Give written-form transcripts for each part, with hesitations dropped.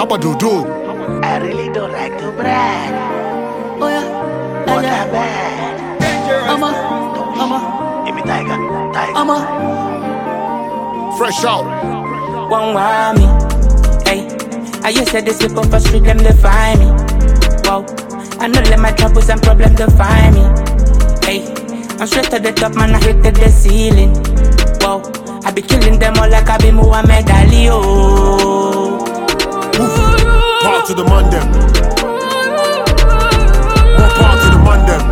How about do? I really don't like to brag. Oh yeah, but I'm bad. Give me tiger. Fresh out. One want me, hey. I used to this people for street them define me. Wow, I know let my troubles and problems define me. Hey, I'm straight to the top, man. I hit the ceiling. Wow, I be killing them all like I be Muhammad Ali. Oh, Part to the man them. More part to the man them.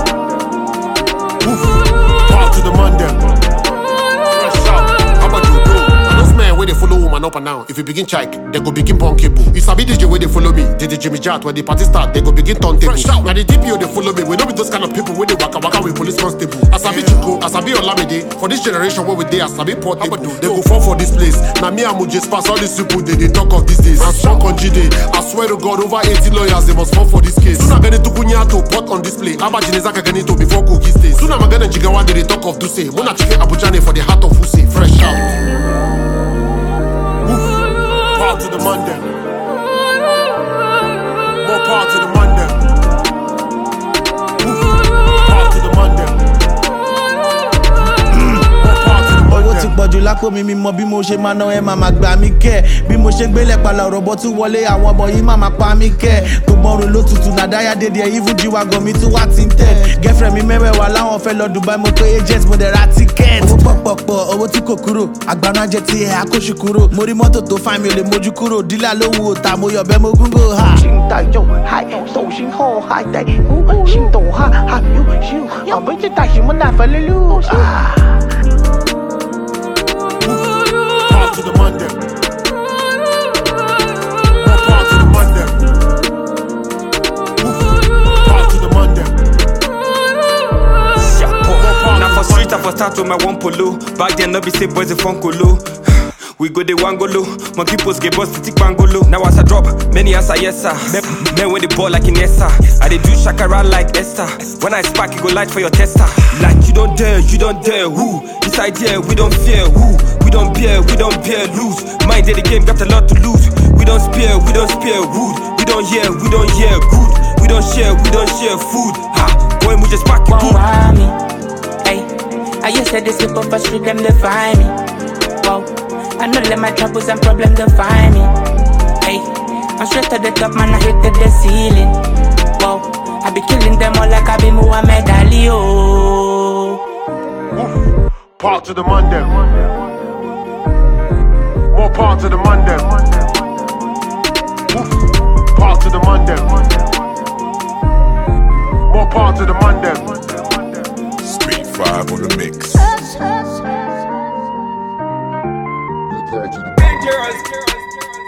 Part to the man them. Fresh out. How about you do? And those men where they follow woman up and down. If you begin check, they go begin punk cable. You sabi DJ where they follow me. DJ Jimmy Jat when the party start, they go begin turntable. Now the DPO they follow me. We don't be those kind of people where they waka with police constable. I sabi Chuko, I sabi Olamide. For this generation where we dey, I sabi portable. They go fall for this place. Now me and Mujes pass all these people they talk of these days. And strong on GD. I swear to God, over 80 lawyers they must fall for this case. Soon I'm gonna tukunya to put on display. Abajinezaka gani to before cookie stays. Soon I'm gonna jigawa they talk of Duse. Muna chicken Abujane for the heart of Use. Fresh out. Part to the man them. More part to the man them. Part to the man them. More part to the man owó ti them. pọ̀jù lápò mi mọ bí mo ṣe máa ná ẹ máa gbà mí kẹ́ bí mo ṣe gbélé pàlà rọ̀bọ̀ tún wọlé àwọn ọmọ yìí máa pa mí kẹ́ gbogbo ọrùn ló tutù nàdáyà dédé ẹ̀ even jíwágọ̀ mi tún wá ti ń tẹ̀ girlfriend mi mẹ́wẹ̀ẹ́wà láwọn fẹ́ lọ Dubai mo pé agent mo dẹ̀ ra ticket owó pọ̀pọ̀pọ̀ owó tí kò kúrò àgbàna jẹ ti ẹ̀ àkóṣù kúrò mo rí mọ́tò tó fáìn mi ò lè mójú kúrò dílà lóhùn òtà mo yọ̀bẹ mo gúngò ha. 心带又嗨，手心后还带心动哈哈哟咻，我们这大什么那份路啊。 Part to the man them. More part to the man them. Part to the man them. Now for street, I for start with my one polo. Back then, no be say boys a fun colo. We go the one go low. Monkey post get bust stick bangolo. Now as I drop, many answer yes sir. Men when the ball like Inessa. I dey do shakara like Esther. When I spark, it go light for your tester. Like you don't dare who? Inside here, we don't fear who? We don't bear lose. Mind the game, got a lot to lose. We don't spare wood. We don't hear good. We don't share food. Ha, boy, we just pack it one want me, hey. I used to this people for street them define me. Wow, I know let my troubles and problems define me. Hey, I'm straight to the top, man. I hit the ceiling. Wow, I be killing them all like I be Muhammad Ali. Oh, Part to the man them. More part to the man them. Part to the man them. More part to the man them. Speed 5 on the mix. dangerous.